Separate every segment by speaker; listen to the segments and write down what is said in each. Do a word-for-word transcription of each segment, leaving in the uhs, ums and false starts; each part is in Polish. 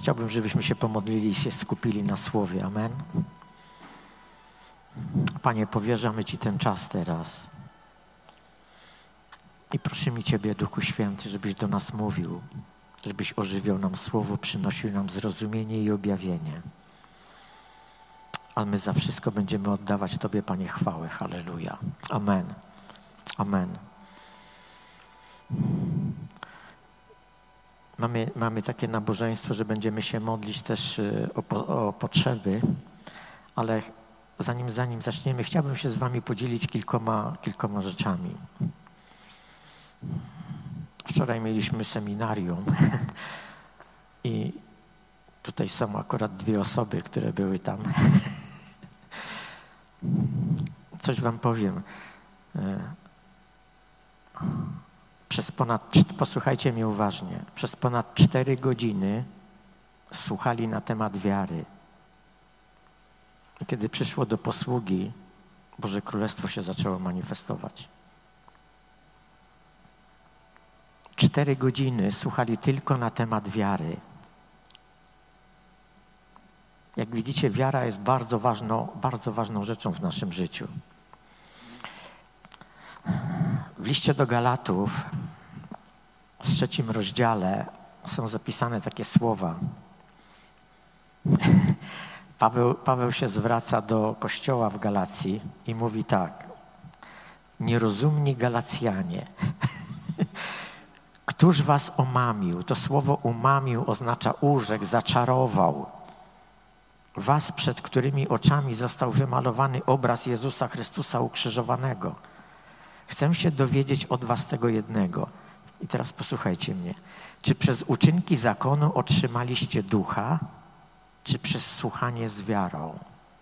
Speaker 1: Chciałbym, żebyśmy się pomodlili i się skupili na Słowie. Amen. Panie, powierzamy Ci ten czas teraz. I prosimy Ciebie, Duchu Święty, żebyś do nas mówił, żebyś ożywiał nam Słowo, przynosił nam zrozumienie i objawienie. A my za wszystko będziemy oddawać Tobie, Panie, chwałę. Halleluja. Amen. Amen. Mamy, mamy takie nabożeństwo, że będziemy się modlić też o, po, o potrzeby, ale zanim, zanim zaczniemy, chciałbym się z Wami podzielić kilkoma, kilkoma rzeczami. Wczoraj mieliśmy seminarium i tutaj są akurat dwie osoby, które były tam. Coś Wam powiem. Przez ponad, posłuchajcie mnie uważnie, przez ponad cztery godziny słuchali na temat wiary. I kiedy przyszło do posługi, Boże Królestwo się zaczęło manifestować. Cztery godziny słuchali tylko na temat wiary. Jak widzicie, wiara jest bardzo ważną, bardzo ważną rzeczą w naszym życiu. W liście do Galatów, w trzecim rozdziale, są zapisane takie słowa. Paweł, Paweł się zwraca do kościoła w Galacji i mówi tak. Nierozumni Galacjanie, któż was omamił? To słowo umamił oznacza urzekł, zaczarował. Was, przed którymi oczami został wymalowany obraz Jezusa Chrystusa ukrzyżowanego. Chcę się dowiedzieć od was tego jednego. I teraz posłuchajcie mnie. Czy przez uczynki zakonu otrzymaliście ducha, czy przez słuchanie z wiarą?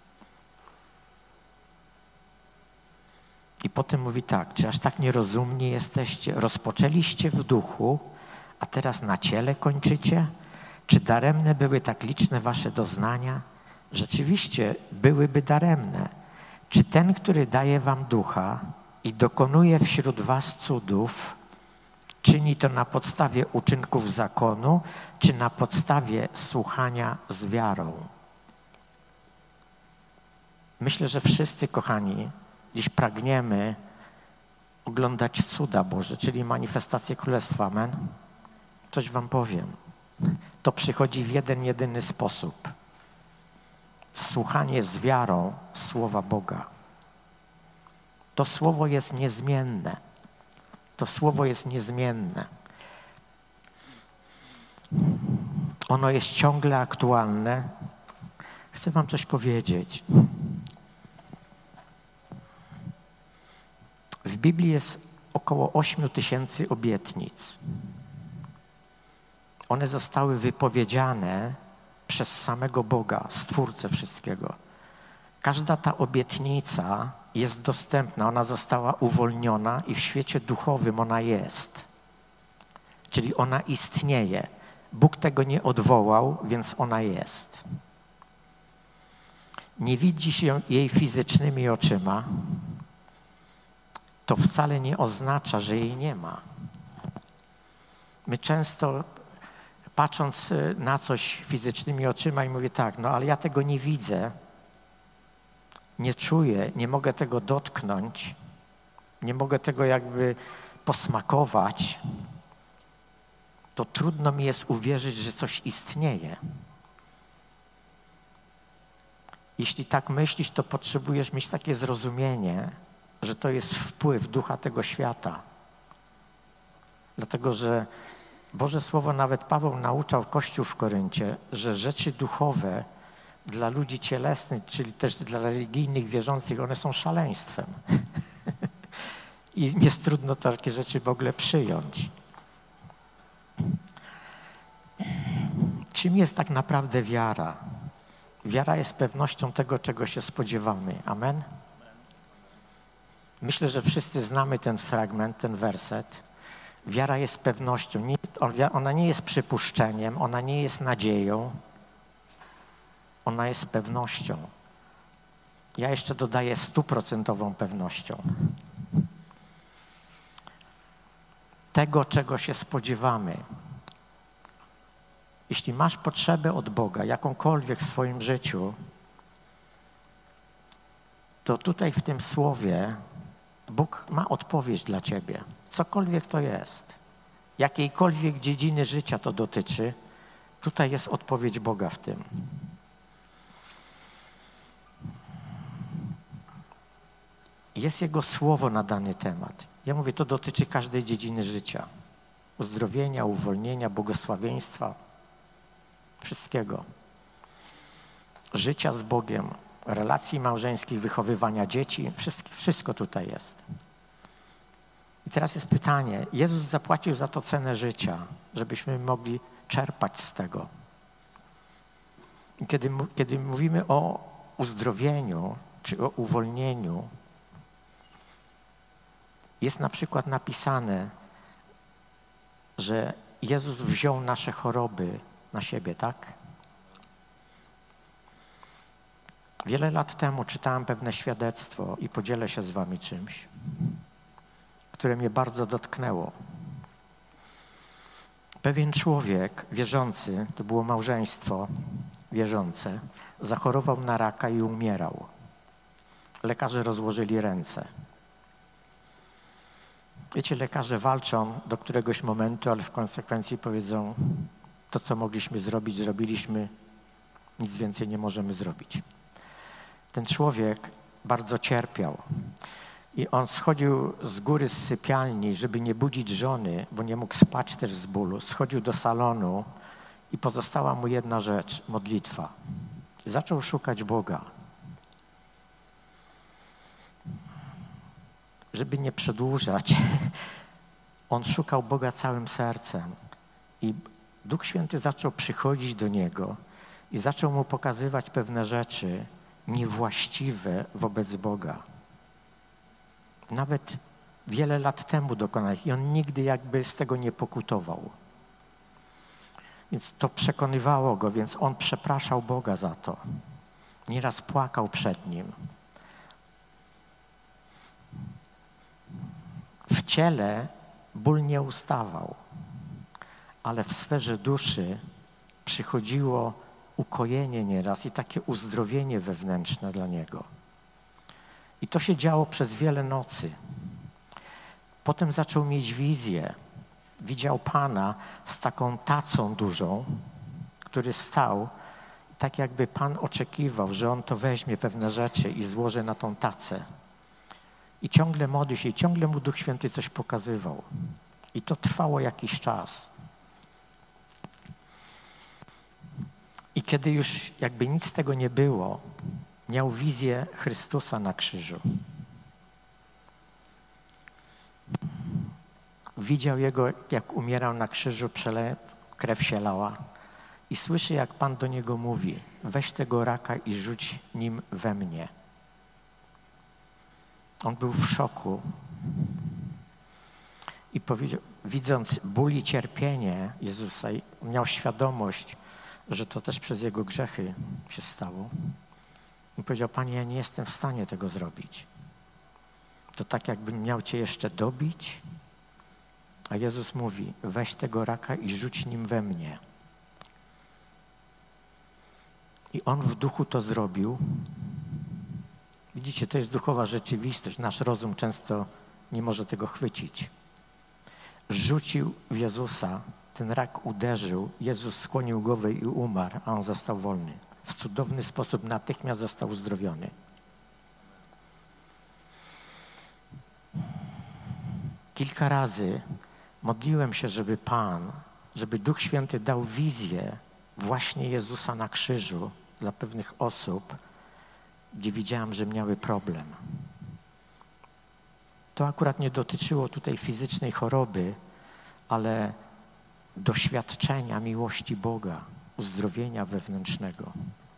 Speaker 1: I potem mówi tak, czy aż tak nierozumni jesteście? Rozpoczęliście w duchu, a teraz na ciele kończycie? Czy daremne były tak liczne wasze doznania? Rzeczywiście byłyby daremne. Czy ten, który daje wam ducha i dokonuje wśród was cudów, czyni to na podstawie uczynków zakonu, czy na podstawie słuchania z wiarą? Myślę, że wszyscy, kochani, dziś pragniemy oglądać cuda Boże, czyli manifestację Królestwa. Amen. Coś wam powiem. To przychodzi w jeden, jedyny sposób. Słuchanie z wiarą Słowa Boga. To Słowo jest niezmienne. To Słowo jest niezmienne. Ono jest ciągle aktualne. Chcę wam coś powiedzieć. W Biblii jest około ośmiu tysięcy obietnic. One zostały wypowiedziane przez samego Boga, Stwórcę wszystkiego. Każda ta obietnica jest dostępna, ona została uwolniona i w świecie duchowym ona jest. Czyli ona istnieje. Bóg tego nie odwołał, więc ona jest. Nie widzi się jej fizycznymi oczyma. To wcale nie oznacza, że jej nie ma. My często, patrząc na coś fizycznymi oczyma i mówię tak, no ale ja tego nie widzę, nie czuję, nie mogę tego dotknąć, nie mogę tego jakby posmakować, to trudno mi jest uwierzyć, że coś istnieje. Jeśli tak myślisz, to potrzebujesz mieć takie zrozumienie, że to jest wpływ ducha tego świata. Dlatego, że Boże Słowo, nawet Paweł nauczał Kościół w Koryncie, że rzeczy duchowe dla ludzi cielesnych, czyli też dla religijnych wierzących, one są szaleństwem. I jest trudno takie rzeczy w ogóle przyjąć. Czym jest tak naprawdę wiara? Wiara jest pewnością tego, czego się spodziewamy. Amen? Myślę, że wszyscy znamy ten fragment, ten werset. Wiara jest pewnością. Ona nie jest przypuszczeniem, ona nie jest nadzieją. Ona jest pewnością. Ja jeszcze dodaję stuprocentową pewnością. Tego, czego się spodziewamy. Jeśli masz potrzebę od Boga, jakąkolwiek w swoim życiu, to tutaj w tym słowie Bóg ma odpowiedź dla ciebie. Cokolwiek to jest, jakiejkolwiek dziedziny życia to dotyczy, tutaj jest odpowiedź Boga w tym. Jest Jego słowo na dany temat. Ja mówię, to dotyczy każdej dziedziny życia. Uzdrowienia, uwolnienia, błogosławieństwa, wszystkiego. Życia z Bogiem, relacji małżeńskich, wychowywania dzieci, wszystko, wszystko tutaj jest. I teraz jest pytanie, Jezus zapłacił za to cenę życia, żebyśmy mogli czerpać z tego. I kiedy, kiedy mówimy o uzdrowieniu, czy o uwolnieniu, jest na przykład napisane, że Jezus wziął nasze choroby na siebie, tak? Wiele lat temu czytałem pewne świadectwo i podzielę się z wami czymś, które mnie bardzo dotknęło. Pewien człowiek wierzący, to było małżeństwo wierzące, zachorował na raka i umierał. Lekarze rozłożyli ręce. Wiecie, lekarze walczą do któregoś momentu, ale w konsekwencji powiedzą, to co mogliśmy zrobić, zrobiliśmy, nic więcej nie możemy zrobić. Ten człowiek bardzo cierpiał i on schodził z góry z sypialni, żeby nie budzić żony, bo nie mógł spać też z bólu. Schodził do salonu i pozostała mu jedna rzecz, modlitwa. Zaczął szukać Boga. Żeby nie przedłużać, on szukał Boga całym sercem i Duch Święty zaczął przychodzić do niego i zaczął mu pokazywać pewne rzeczy niewłaściwe wobec Boga. Nawet wiele lat temu dokonał i on nigdy jakby z tego nie pokutował. Więc to przekonywało go, więc on przepraszał Boga za to. Nieraz płakał przed Nim. W ciele ból nie ustawał, ale w sferze duszy przychodziło ukojenie nieraz i takie uzdrowienie wewnętrzne dla niego. I to się działo przez wiele nocy. Potem zaczął mieć wizję. Widział Pana z taką tacą dużą, który stał, tak jakby Pan oczekiwał, że on to weźmie pewne rzeczy i złoży na tą tacę. I ciągle modlił się, i ciągle mu Duch Święty coś pokazywał. I to trwało jakiś czas. I kiedy już jakby nic z tego nie było, miał wizję Chrystusa na krzyżu. Widział Jego, jak umierał na krzyżu, przele... krew się lała. I słyszy, jak Pan do niego mówi, weź tego raka i rzuć nim we mnie. On był w szoku i powiedział, widząc ból i cierpienie Jezusa, miał świadomość, że to też przez Jego grzechy się stało. I powiedział, Panie, ja nie jestem w stanie tego zrobić. To tak, jakbym miał Cię jeszcze dobić, a Jezus mówi, weź tego raka i rzuć nim we mnie. I On w duchu to zrobił. Widzicie, to jest duchowa rzeczywistość. Nasz rozum często nie może tego chwycić. Rzucił w Jezusa, ten rak uderzył, Jezus skłonił głowę i umarł, a on został wolny. W cudowny sposób natychmiast został uzdrowiony. Kilka razy modliłem się, żeby Pan, żeby Duch Święty dał wizję właśnie Jezusa na krzyżu dla pewnych osób, gdzie widziałam, że miały problem. To akurat nie dotyczyło tutaj fizycznej choroby, ale doświadczenia miłości Boga, uzdrowienia wewnętrznego.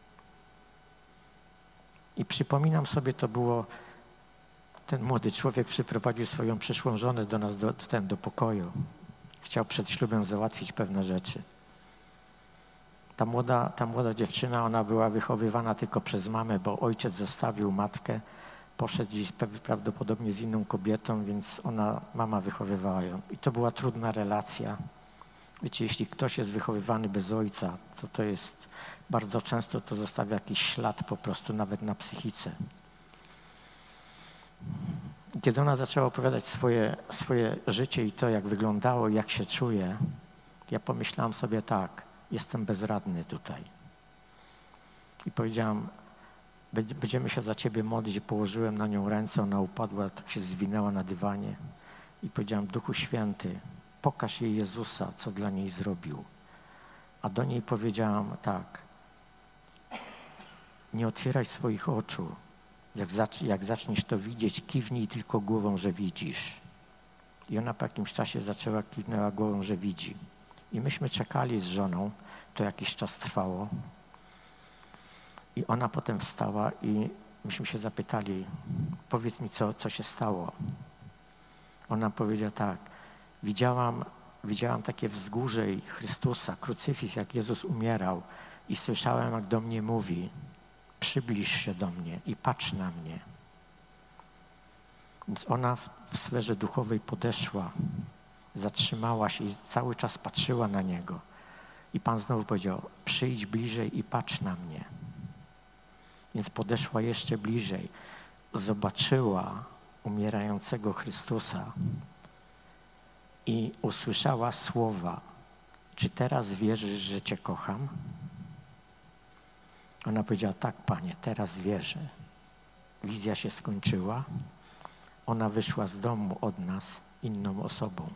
Speaker 1: I przypominam sobie, to było, ten młody człowiek przyprowadził swoją przyszłą żonę do nas, do, ten, do pokoju. Chciał przed ślubem załatwić pewne rzeczy. Ta młoda, ta młoda dziewczyna, ona była wychowywana tylko przez mamę, bo ojciec zostawił matkę, poszedł gdzieś prawdopodobnie z inną kobietą, więc ona, mama wychowywała ją. I to była trudna relacja. Wiecie, jeśli ktoś jest wychowywany bez ojca, to to jest, bardzo często to zostawia jakiś ślad po prostu nawet na psychice. Kiedy ona zaczęła opowiadać swoje, swoje życie i to, jak wyglądało, jak się czuje, ja pomyślałam sobie tak, jestem bezradny tutaj. I powiedziałam, będziemy się za ciebie modlić. Położyłem na nią ręce, ona upadła, tak się zwinęła na dywanie. I powiedziałam, Duchu Święty, pokaż jej Jezusa, co dla niej zrobił. A do niej powiedziałam tak, nie otwieraj swoich oczu. Jak, zacz, jak zaczniesz to widzieć, kiwnij tylko głową, że widzisz. I ona po jakimś czasie zaczęła, kiwnęła głową, że widzi. I myśmy czekali z żoną, to jakiś czas trwało. I ona potem wstała i myśmy się zapytali, powiedz mi, co, co się stało. Ona powiedziała tak, widziałam, widziałam takie wzgórze Chrystusa, krucyfiks, jak Jezus umierał i słyszałem, jak do mnie mówi, przybliż się do mnie i patrz na mnie. Więc ona w, w sferze duchowej podeszła, zatrzymała się i cały czas patrzyła na Niego. I Pan znowu powiedział, przyjdź bliżej i patrz na mnie. Więc podeszła jeszcze bliżej, zobaczyła umierającego Chrystusa i usłyszała słowa, czy teraz wierzysz, że Cię kocham? Ona powiedziała, tak, Panie, teraz wierzę. Wizja się skończyła. Ona wyszła z domu od nas inną osobą.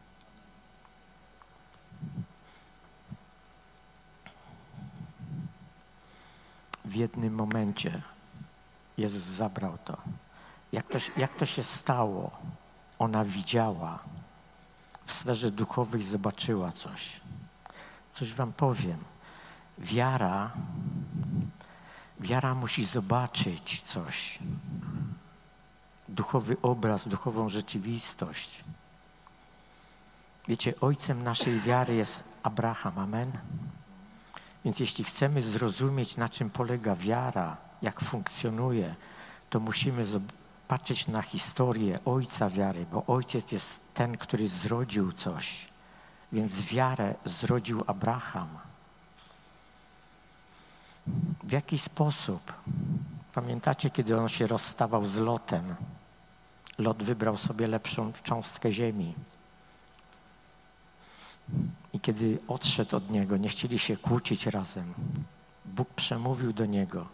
Speaker 1: W jednym momencie Jezus zabrał to. Jak to, jak to się stało? Ona widziała. W sferze duchowej zobaczyła coś. Coś wam powiem. Wiara, wiara musi zobaczyć coś. Duchowy obraz, duchową rzeczywistość. Wiecie, ojcem naszej wiary jest Abraham, amen? Więc jeśli chcemy zrozumieć, na czym polega wiara, jak funkcjonuje, to musimy patrzeć na historię ojca wiary, bo ojciec jest ten, który zrodził coś. Więc wiarę zrodził Abraham. W jaki sposób? Pamiętacie, kiedy on się rozstawał z Lotem? Lot wybrał sobie lepszą cząstkę ziemi. I kiedy odszedł od niego, nie chcieli się kłócić razem. Bóg przemówił do niego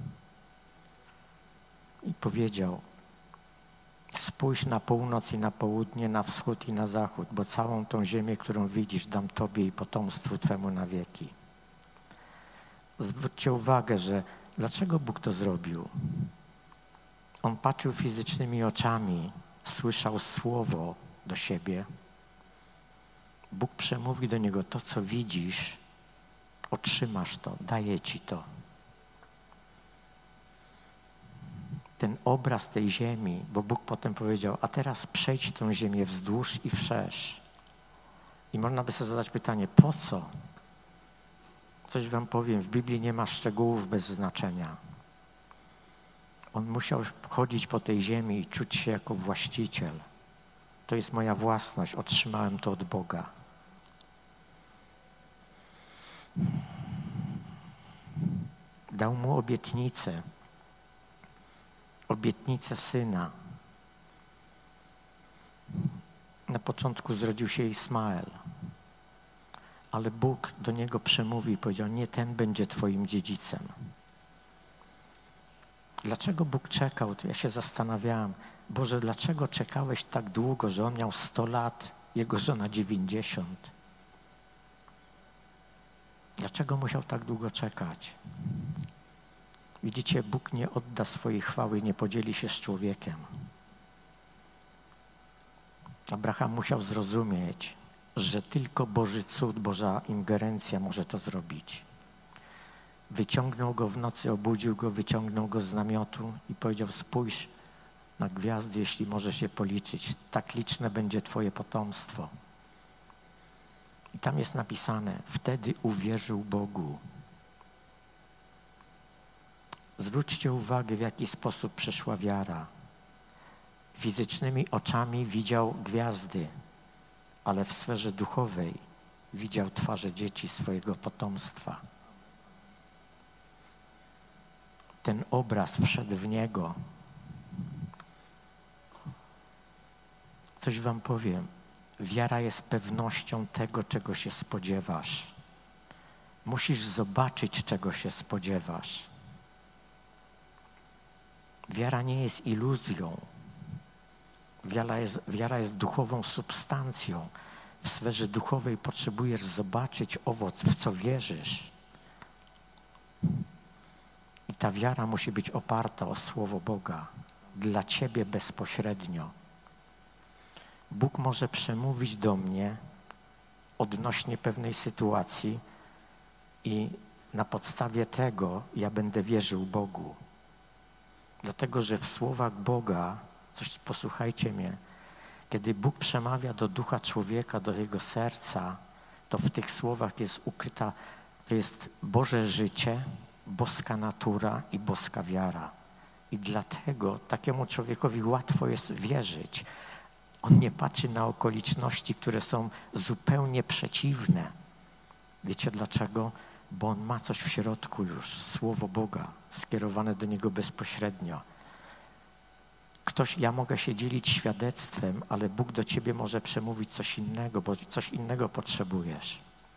Speaker 1: i powiedział, spójrz na północ i na południe, na wschód i na zachód, bo całą tą ziemię, którą widzisz, dam Tobie i potomstwu Twemu na wieki. Zwróćcie uwagę, że dlaczego Bóg to zrobił? On patrzył fizycznymi oczami, słyszał słowo do siebie. Bóg przemówi do niego, to co widzisz, otrzymasz to, daję ci to. Ten obraz tej ziemi, bo Bóg potem powiedział, a teraz przejdź tą ziemię wzdłuż i wszerz. I można by sobie zadać pytanie, po co? Coś wam powiem, w Biblii nie ma szczegółów bez znaczenia. On musiał chodzić po tej ziemi i czuć się jako właściciel. To jest moja własność, otrzymałem to od Boga. Dał mu obietnicę, obietnicę syna. Na początku zrodził się Ismael, ale Bóg do niego przemówił i powiedział, nie ten będzie twoim dziedzicem. Dlaczego Bóg czekał? To ja się zastanawiałam, Boże, dlaczego czekałeś tak długo, że on miał sto lat, jego żona dziewięćdziesiąt? Dlaczego musiał tak długo czekać? Widzicie, Bóg nie odda swojej chwały, nie podzieli się z człowiekiem. Abraham musiał zrozumieć, że tylko Boży cud, Boża ingerencja może to zrobić. Wyciągnął go w nocy, obudził go, wyciągnął go z namiotu i powiedział, spójrz na gwiazdy, jeśli możesz je policzyć. Tak liczne będzie twoje potomstwo. I tam jest napisane, wtedy uwierzył Bogu. Zwróćcie uwagę, w jaki sposób przeszła wiara. Fizycznymi oczami widział gwiazdy, ale w sferze duchowej widział twarze dzieci swojego potomstwa. Ten obraz wszedł w niego. Coś wam powiem. Wiara jest pewnością tego, czego się spodziewasz. Musisz zobaczyć, czego się spodziewasz. Wiara nie jest iluzją. Wiara jest, wiara jest duchową substancją. W sferze duchowej potrzebujesz zobaczyć owoc, w co wierzysz. I ta wiara musi być oparta o Słowo Boga. Dla ciebie bezpośrednio. Bóg może przemówić do mnie odnośnie pewnej sytuacji i na podstawie tego ja będę wierzył Bogu. Dlatego, że w słowach Boga, coś posłuchajcie mnie, kiedy Bóg przemawia do ducha człowieka, do jego serca, to w tych słowach jest ukryta, to jest Boże życie, boska natura i boska wiara. I dlatego takiemu człowiekowi łatwo jest wierzyć. On nie patrzy na okoliczności, które są zupełnie przeciwne. Wiecie dlaczego? Bo on ma coś w środku już, Słowo Boga, skierowane do niego bezpośrednio. Ktoś, ja mogę się dzielić świadectwem, ale Bóg do ciebie może przemówić coś innego, bo coś innego potrzebujesz.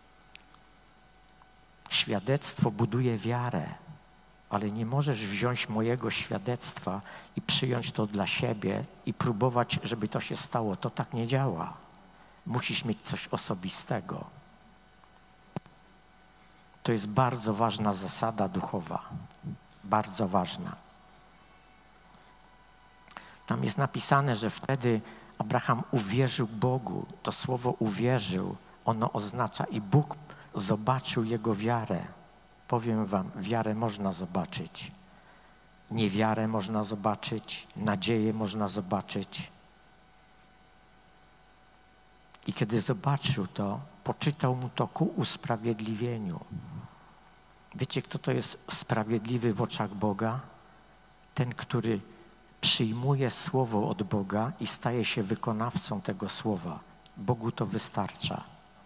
Speaker 1: Świadectwo buduje wiarę, ale nie możesz wziąć mojego świadectwa i przyjąć to dla siebie i próbować, żeby to się stało. To tak nie działa. Musisz mieć coś osobistego. To jest bardzo ważna zasada duchowa. Bardzo ważna. Tam jest napisane, że wtedy Abraham uwierzył Bogu. To słowo uwierzył, ono oznacza i Bóg zobaczył jego wiarę. Powiem wam, wiarę można zobaczyć. Niewiarę można zobaczyć, nadzieję można zobaczyć. I kiedy zobaczył to, poczytał mu to ku usprawiedliwieniu. Wiecie, kto to jest sprawiedliwy w oczach Boga? Ten, który przyjmuje słowo od Boga i staje się wykonawcą tego słowa. Bogu to wystarcza.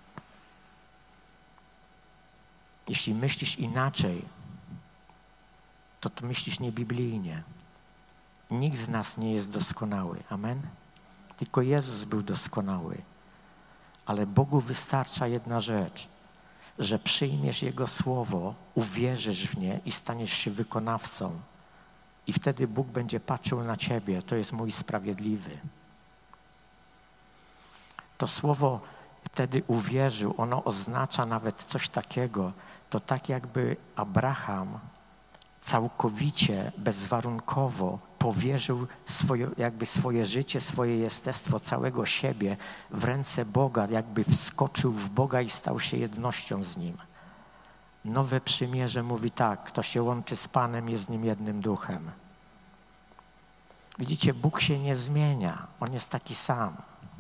Speaker 1: Jeśli myślisz inaczej, to to myślisz niebiblijnie. Nikt z nas nie jest doskonały. Amen? Tylko Jezus był doskonały. Ale Bogu wystarcza jedna rzecz, że przyjmiesz Jego słowo, uwierzysz w nie i staniesz się wykonawcą. I wtedy Bóg będzie patrzył na ciebie. To jest mój sprawiedliwy. To słowo wtedy uwierzył, ono oznacza nawet coś takiego, to tak jakby Abraham całkowicie, bezwarunkowo powierzył swoje, jakby swoje życie, swoje jestestwo, całego siebie w ręce Boga, jakby wskoczył w Boga i stał się jednością z Nim. Nowe przymierze mówi tak, kto się łączy z Panem, jest z Nim jednym duchem. Widzicie, Bóg się nie zmienia, On jest taki sam.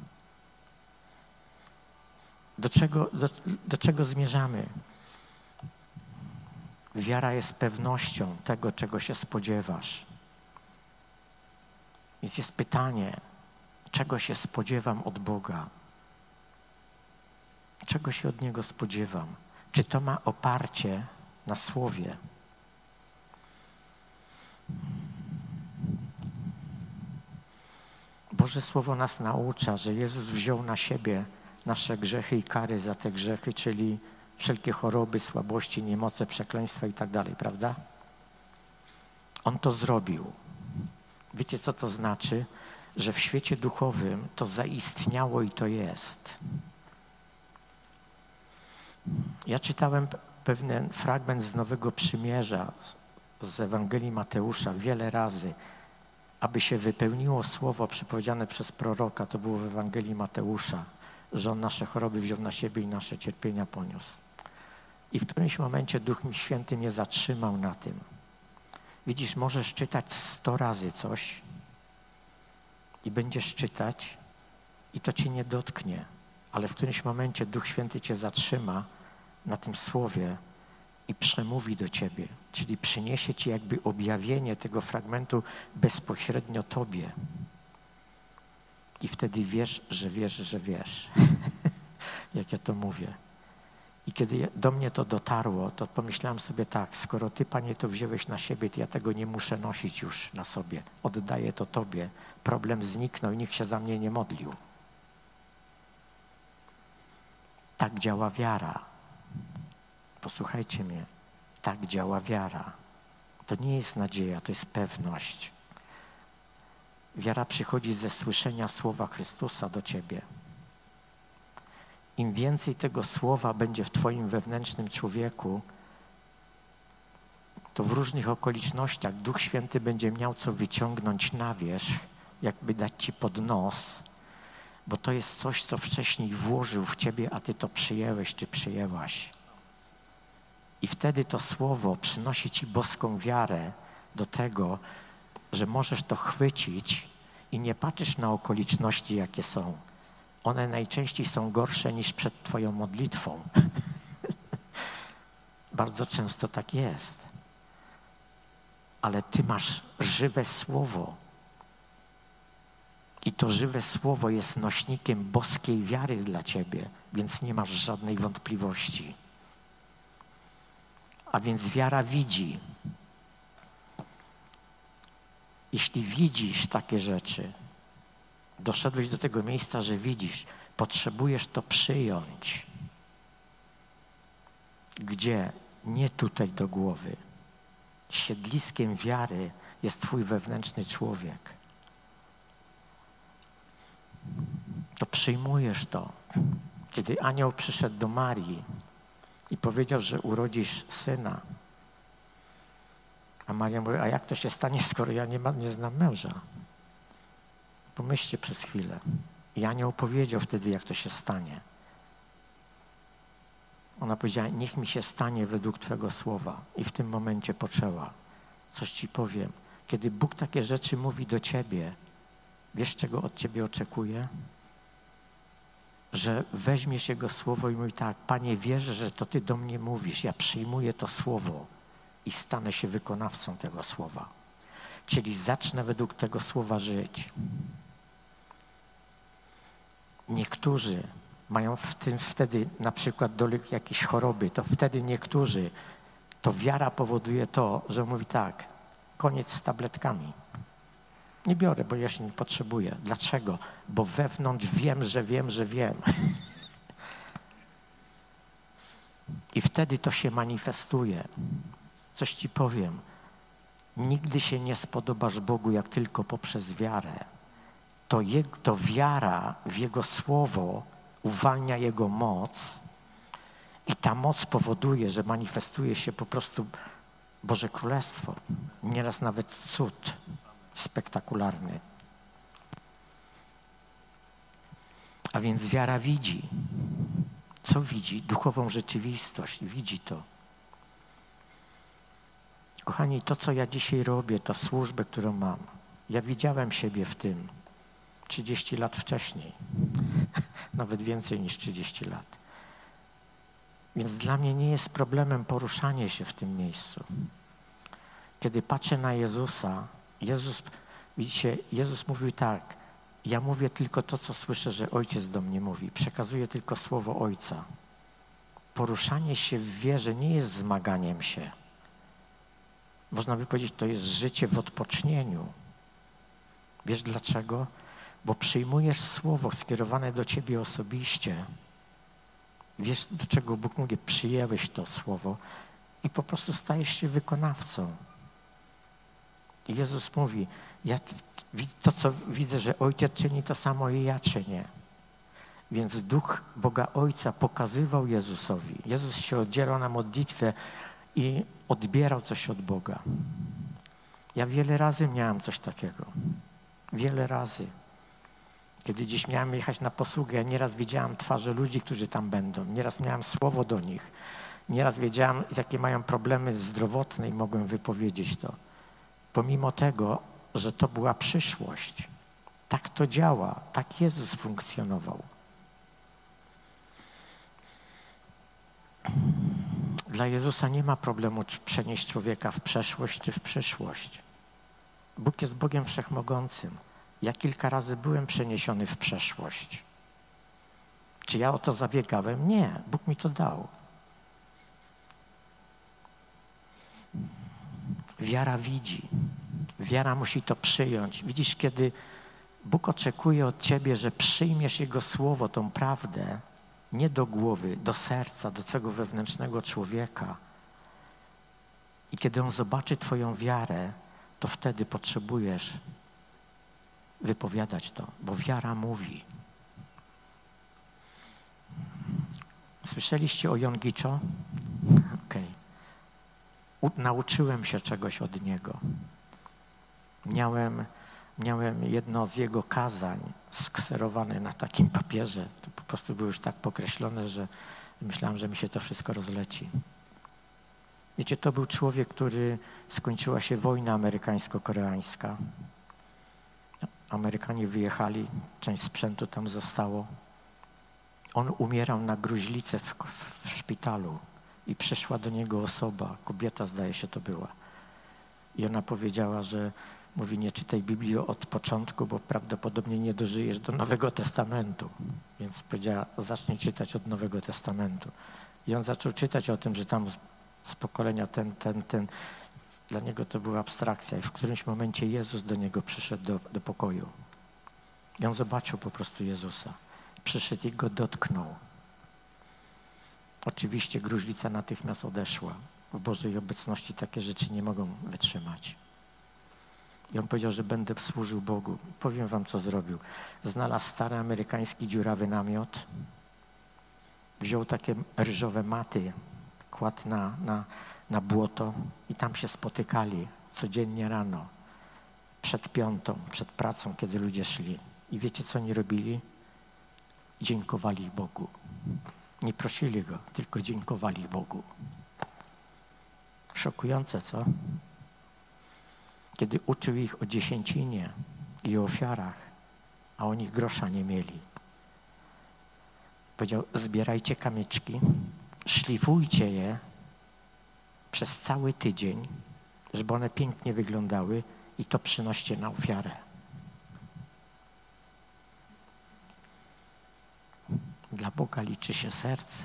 Speaker 1: Do czego, do, do czego zmierzamy? Wiara jest pewnością tego, czego się spodziewasz. Więc jest pytanie, czego się spodziewam od Boga? Czego się od Niego spodziewam? Czy to ma oparcie na Słowie? Boże Słowo nas naucza, że Jezus wziął na siebie nasze grzechy i kary za te grzechy, czyli wszelkie choroby, słabości, niemoce, przekleństwa i tak dalej, prawda? On to zrobił. Wiecie, co to znaczy? Że w świecie duchowym to zaistniało i to jest. Ja czytałem pewien fragment z Nowego Przymierza, z Ewangelii Mateusza wiele razy, aby się wypełniło słowo przypowiedziane przez proroka, to było w Ewangelii Mateusza, że On nasze choroby wziął na siebie i nasze cierpienia poniósł. I w którymś momencie Duch Święty mnie zatrzymał na tym. Widzisz, możesz czytać sto razy coś i będziesz czytać i to cię nie dotknie, ale w którymś momencie Duch Święty cię zatrzyma na tym słowie i przemówi do ciebie, czyli przyniesie ci jakby objawienie tego fragmentu bezpośrednio tobie. I wtedy wiesz, że wiesz, że wiesz. Jak ja to mówię. I kiedy do mnie to dotarło, to pomyślałem sobie tak, skoro Ty, Panie, to wziąłeś na siebie, to ja tego nie muszę nosić już na sobie. Oddaję to Tobie. Problem zniknął i nikt się za mnie nie modlił. Tak działa wiara. Posłuchajcie mnie. Tak działa wiara. To nie jest nadzieja, to jest pewność. Wiara przychodzi ze słyszenia słowa Chrystusa do ciebie. Im więcej tego słowa będzie w twoim wewnętrznym człowieku, to w różnych okolicznościach Duch Święty będzie miał co wyciągnąć na wierzch, jakby dać ci pod nos, bo to jest coś, co wcześniej włożył w ciebie, a ty to przyjęłeś czy przyjęłaś. I wtedy to słowo przynosi ci boską wiarę do tego, że możesz to chwycić i nie patrzysz na okoliczności, jakie są. One najczęściej są gorsze niż przed twoją modlitwą. Bardzo często tak jest. Ale ty masz żywe słowo. I to żywe słowo jest nośnikiem boskiej wiary dla ciebie, więc nie masz żadnej wątpliwości. A więc wiara widzi. Jeśli widzisz takie rzeczy, doszedłeś do tego miejsca, że widzisz, potrzebujesz to przyjąć. Gdzie? Nie tutaj do głowy. Siedliskiem wiary jest twój wewnętrzny człowiek. To przyjmujesz to. Kiedy anioł przyszedł do Marii i powiedział, że urodzisz syna, a Maria mówi, a jak to się stanie, skoro ja nie, ma, nie znam męża? Pomyślcie przez chwilę. I anioł powiedział wtedy, jak to się stanie. Ona powiedziała, niech mi się stanie według Twego słowa. I w tym momencie poczęła. Coś Ci powiem. Kiedy Bóg takie rzeczy mówi do Ciebie, wiesz, czego od Ciebie oczekuje? Że weźmiesz Jego słowo i mówi tak, Panie, wierzę, że to Ty do mnie mówisz. Ja przyjmuję to słowo i stanę się wykonawcą tego słowa. Czyli zacznę według tego słowa żyć. Niektórzy mają w tym wtedy na przykład doleg jakiejś choroby, to wtedy niektórzy, to wiara powoduje to, że mówi tak, koniec z tabletkami. Nie biorę, bo ja się nie potrzebuję. Dlaczego? Bo wewnątrz wiem, że wiem, że wiem. I wtedy to się manifestuje. Coś Ci powiem. Nigdy się nie spodobasz Bogu, jak tylko poprzez wiarę. To, jego, to wiara w Jego Słowo uwalnia Jego moc i ta moc powoduje, że manifestuje się po prostu Boże Królestwo. Nieraz nawet cud spektakularny. A więc wiara widzi. Co widzi? Duchową rzeczywistość. Widzi to. Kochani, to, co ja dzisiaj robię, to służbę, którą mam. Ja widziałem siebie w tym trzydzieści lat wcześniej. Nawet więcej niż trzydzieści lat. Więc dla mnie nie jest problemem poruszanie się w tym miejscu. Kiedy patrzę na Jezusa, Jezus, widzicie, Jezus mówił tak, ja mówię tylko to, co słyszę, że Ojciec do mnie mówi. Przekazuję tylko słowo Ojca. Poruszanie się w wierze nie jest zmaganiem się. Można by powiedzieć, to jest życie w odpocznieniu. Wiesz dlaczego? Bo przyjmujesz słowo skierowane do ciebie osobiście. Wiesz, do czego Bóg mówi, przyjęłeś to słowo i po prostu stajesz się wykonawcą. I Jezus mówi, ja to, co widzę, że Ojciec czyni, to samo i ja czynię. Więc Duch Boga Ojca pokazywał Jezusowi. Jezus się oddzielał na modlitwę i odbierał coś od Boga. Ja wiele razy miałem coś takiego. Wiele razy. Kiedy gdzieś miałem jechać na posługę, ja nieraz widziałem twarze ludzi, którzy tam będą. Nieraz miałem słowo do nich. Nieraz wiedziałem, jakie mają problemy zdrowotne i mogłem wypowiedzieć to. Pomimo tego, że to była przyszłość. Tak to działa. Tak Jezus funkcjonował. Dla Jezusa nie ma problemu, czy przenieść człowieka w przeszłość, czy w przyszłość. Bóg jest Bogiem Wszechmogącym. Ja kilka razy byłem przeniesiony w przeszłość. Czy ja o to zabiegałem? Nie. Bóg mi to dał. Wiara widzi. Wiara musi to przyjąć. Widzisz, kiedy Bóg oczekuje od ciebie, że przyjmiesz Jego słowo, tą prawdę, nie do głowy, do serca, do twojego wewnętrznego człowieka. I kiedy On zobaczy twoją wiarę, to wtedy potrzebujesz wypowiadać to, bo wiara mówi. Słyszeliście o Yonggi-cho? Okej. Okay. Nauczyłem się czegoś od niego. Miałem, miałem jedno z jego kazań skserowane na takim papierze. To po prostu było już tak pokreślone, że myślałem, że mi się to wszystko rozleci. Wiecie, to był człowiek, który skończyła się wojna amerykańsko-koreańska. Amerykanie wyjechali, część sprzętu tam zostało. On umierał na gruźlicę w, w szpitalu i przyszła do niego osoba, kobieta zdaje się to była. I ona powiedziała, że mówi, nie czytaj Biblii od początku, bo prawdopodobnie nie dożyjesz do Nowego Testamentu. Więc powiedziała, zacznij czytać od Nowego Testamentu. I on zaczął czytać o tym, że tam z pokolenia ten, ten, ten. Dla niego to była abstrakcja. I w którymś momencie Jezus do niego przyszedł do, do pokoju. I on zobaczył po prostu Jezusa. Przyszedł i go dotknął. Oczywiście gruźlica natychmiast odeszła. W Bożej obecności takie rzeczy nie mogą wytrzymać. I on powiedział, że będę służył Bogu. Powiem wam, co zrobił. Znalazł stary amerykański dziurawy namiot. Wziął takie ryżowe maty, kładł na, na, na błoto i tam się spotykali codziennie rano. Przed piątą, przed pracą, kiedy ludzie szli. I wiecie, co oni robili? Dziękowali Bogu. Nie prosili Go, tylko dziękowali Bogu. Szokujące, co? Kiedy uczył ich o dziesięcinie i o ofiarach, a oni grosza nie mieli. Powiedział, zbierajcie kamyczki, szlifujcie je przez cały tydzień, żeby one pięknie wyglądały i to przynoście na ofiarę. Dla Boga liczy się serce.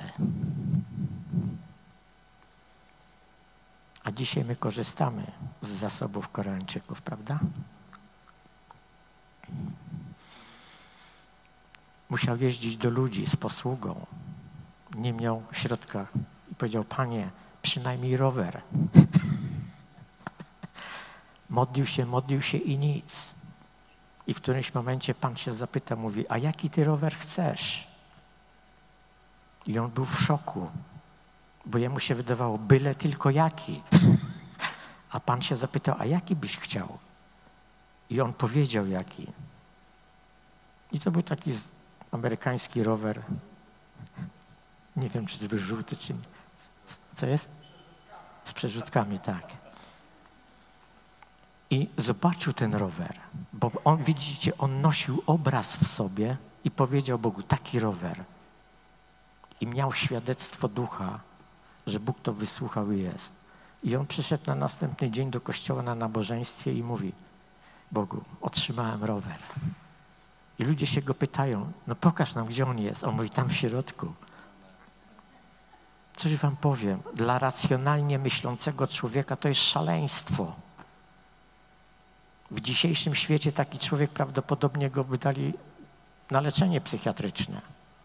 Speaker 1: A dzisiaj my korzystamy z zasobów Koreańczyków, prawda? Musiał jeździć do ludzi z posługą. Nie miał środka. I powiedział, Panie, przynajmniej rower. Modlił się, modlił się i nic. I w którymś momencie Pan się zapyta, mówi, a jaki ty rower chcesz? I on był w szoku, bo jemu się wydawało, byle tylko jaki. A Pan się zapytał, a jaki byś chciał? I on powiedział, jaki. I to był taki amerykański rower. Nie wiem, czy to był żółty, czy nie. Co jest? Z przerzutkami, tak. I zobaczył ten rower, bo on, widzicie, on nosił obraz w sobie i powiedział Bogu, taki rower. I miał świadectwo ducha, że Bóg to wysłuchał i jest. I on przyszedł na następny dzień do kościoła na nabożeństwie i mówi, Bogu, otrzymałem rower. I ludzie się go pytają, no pokaż nam, gdzie on jest. On mówi, tam w środku. Coś wam powiem, dla racjonalnie myślącego człowieka to jest szaleństwo. W dzisiejszym świecie taki człowiek prawdopodobnie go by dali na leczenie psychiatryczne.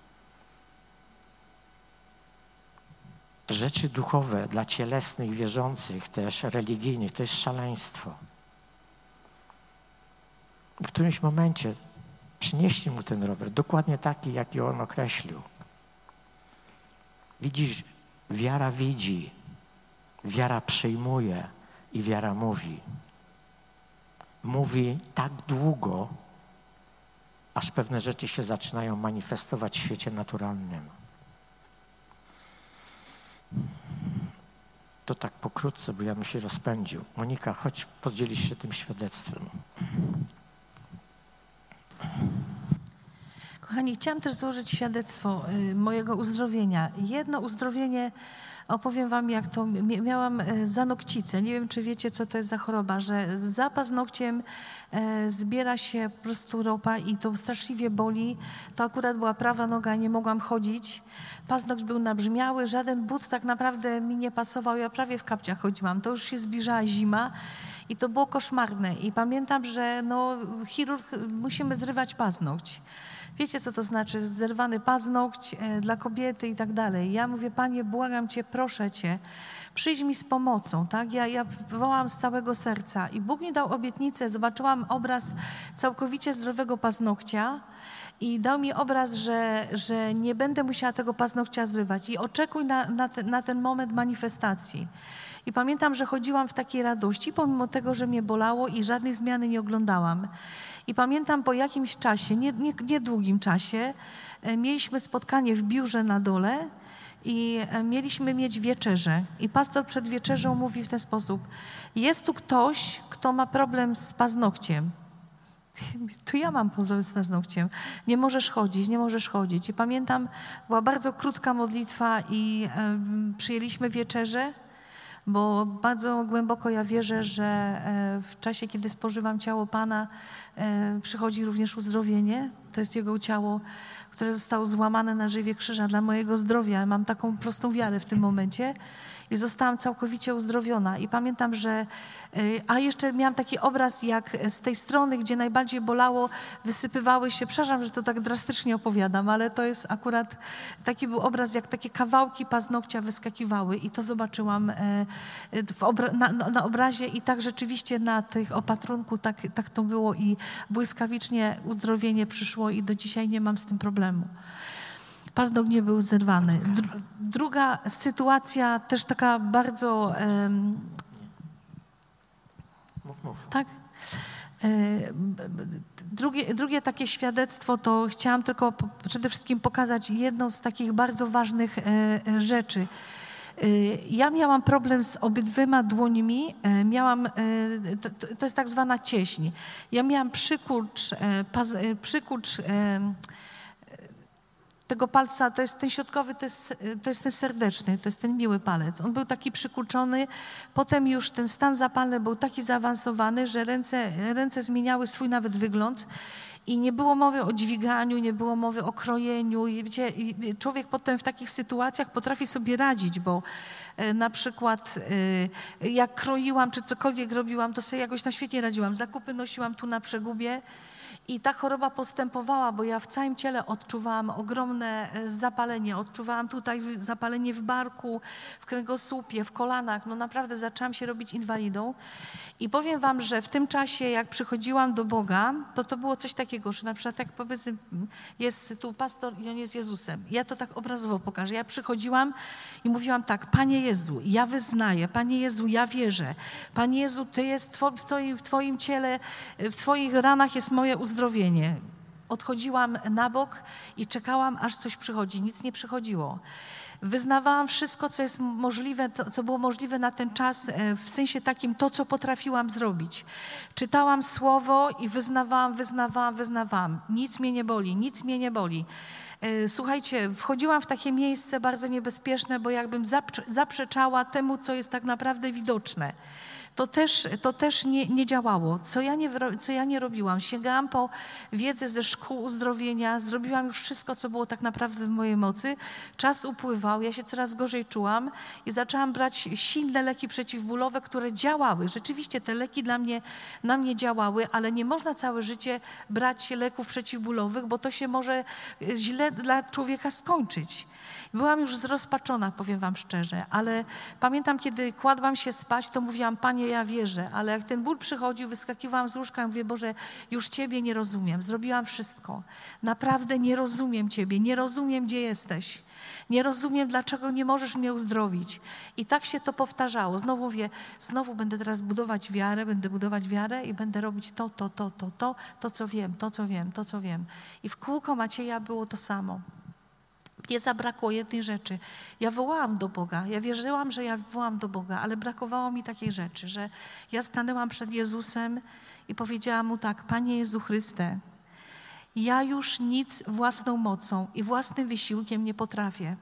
Speaker 1: Rzeczy duchowe dla cielesnych, wierzących, też religijnych, to jest szaleństwo. W którymś momencie przynieśli mu ten rower, dokładnie taki, jaki on określił. Widzisz, wiara widzi, wiara przyjmuje i wiara mówi. Mówi tak długo, aż pewne rzeczy się zaczynają manifestować w świecie naturalnym. To tak pokrótce, bo ja bym się rozpędził. Monika, chodź, podzielisz się tym świadectwem.
Speaker 2: Kochani, chciałam też złożyć świadectwo y, mojego uzdrowienia. Jedno uzdrowienie Opowiem wam, jak to miałam zanokcicę. Nie wiem, czy wiecie, co to jest za choroba, że za paznokciem e, zbiera się po prostu ropa i to straszliwie boli. To akurat była prawa noga, nie mogłam chodzić. Paznokć był nabrzmiały, żaden but tak naprawdę mi nie pasował. Ja prawie w kapciach chodziłam. To już się zbliżała zima i to było koszmarne. I pamiętam, że no, chirurg, musimy zrywać paznokć. Wiecie, co to znaczy? Zerwany paznokć e, dla kobiety i tak dalej. Ja mówię, Panie, błagam Cię, proszę Cię, przyjdź mi z pomocą, tak? Ja, ja wołam z całego serca i Bóg mi dał obietnicę, zobaczyłam obraz całkowicie zdrowego paznokcia i dał mi obraz, że, że nie będę musiała tego paznokcia zrywać i oczekuj na, na, te, na ten moment manifestacji. I pamiętam, że chodziłam w takiej radości, pomimo tego, że mnie bolało i żadnej zmiany nie oglądałam. I pamiętam po jakimś czasie, nie, nie, niedługim czasie, e, mieliśmy spotkanie w biurze na dole i e, mieliśmy mieć wieczerzę. I pastor przed wieczerzą mówi w ten sposób: jest tu ktoś, kto ma problem z paznokciem. To ja mam problem z paznokciem. Nie możesz chodzić, nie możesz chodzić. I pamiętam, była bardzo krótka modlitwa i e, przyjęliśmy wieczerzę, bo bardzo głęboko ja wierzę, że w czasie, kiedy spożywam ciało Pana, przychodzi również uzdrowienie. To jest Jego ciało, które zostało złamane na żywie krzyża dla mojego zdrowia. Mam taką prostą wiarę w tym momencie i zostałam całkowicie uzdrowiona. I pamiętam, że... A jeszcze miałam taki obraz, jak z tej strony, gdzie najbardziej bolało, wysypywały się... Przepraszam, że to tak drastycznie opowiadam, ale to jest akurat... Taki był obraz, jak takie kawałki paznokcia wyskakiwały i to zobaczyłam w obra- na, na obrazie i tak rzeczywiście na tych opatrunku tak, tak to było i błyskawicznie uzdrowienie przyszło i do dzisiaj nie mam z tym problemu. Paznokć nie był zerwany. Dru- druga sytuacja, też taka bardzo... Um,
Speaker 1: Mów, mów.
Speaker 2: tak? E, drugie, drugie takie świadectwo, to chciałam tylko po, przede wszystkim pokazać jedną z takich bardzo ważnych e, rzeczy. E, ja miałam problem z obydwyma dłońmi. E, miałam, e, to, to jest tak zwana cieśń. Ja miałam przykurcz, e, paz, e, przykurcz e, tego palca, to jest ten środkowy, to jest, to jest ten serdeczny, to jest ten miły palec. On był taki przykurczony, potem już ten stan zapalny był taki zaawansowany, że ręce, ręce zmieniały swój nawet wygląd i nie było mowy o dźwiganiu, nie było mowy o krojeniu. I wiecie, i człowiek potem w takich sytuacjach potrafi sobie radzić, bo e, na przykład e, jak kroiłam czy cokolwiek robiłam, to sobie jakoś na świetnie radziłam. Zakupy nosiłam tu na przegubie. I ta choroba postępowała, bo ja w całym ciele odczuwałam ogromne zapalenie. Odczuwałam tutaj zapalenie w barku, w kręgosłupie, w kolanach. No naprawdę zaczęłam się robić inwalidą. I powiem wam, że w tym czasie, jak przychodziłam do Boga, to to było coś takiego, że na przykład jak powiedzmy jest tu pastor i on jest Jezusem. Ja to tak obrazowo pokażę. Ja przychodziłam i mówiłam tak: Panie Jezu, ja wyznaję. Panie Jezu, ja wierzę. Panie Jezu, Ty jest w twoim, w Twoim ciele, w Twoich ranach jest moje uzdrowienie. Odchodziłam na bok i czekałam, aż coś przychodzi. Nic nie przychodziło. Wyznawałam wszystko, co jest możliwe, to, co było możliwe na ten czas, w sensie takim to, co potrafiłam zrobić. Czytałam słowo i wyznawałam, wyznawałam, wyznawałam. Nic mnie nie boli, nic mnie nie boli. Słuchajcie, wchodziłam w takie miejsce bardzo niebezpieczne, bo jakbym zaprzeczała temu, co jest tak naprawdę widoczne. To też, to też nie, nie działało. Co ja nie, co ja nie robiłam? Sięgałam po wiedzę ze szkół uzdrowienia, zrobiłam już wszystko, co było tak naprawdę w mojej mocy. Czas upływał, ja się coraz gorzej czułam i zaczęłam brać silne leki przeciwbólowe, które działały. Rzeczywiście te leki dla mnie, na mnie działały, ale nie można całe życie brać leków przeciwbólowych, bo to się może źle dla człowieka skończyć. Byłam już zrozpaczona, powiem wam szczerze, ale pamiętam, kiedy kładłam się spać, to mówiłam: Panie, ja wierzę, ale jak ten ból przychodził, wyskakiwałam z łóżka i mówię: Boże, już Ciebie nie rozumiem, zrobiłam wszystko. Naprawdę nie rozumiem Ciebie, nie rozumiem, gdzie jesteś. Nie rozumiem, dlaczego nie możesz mnie uzdrowić. I tak się to powtarzało. Znowu mówię, znowu będę teraz budować wiarę, będę budować wiarę i będę robić to, to, to, to, to, to, co wiem, to, co wiem, to, co wiem. I w kółko Macieja było to samo. Mnie zabrakło jednej rzeczy. Ja wołałam do Boga, ja wierzyłam, że ja wołam do Boga, ale brakowało mi takiej rzeczy, że ja stanęłam przed Jezusem i powiedziałam Mu tak: Panie Jezu Chryste, ja już nic własną mocą i własnym wysiłkiem nie potrafię.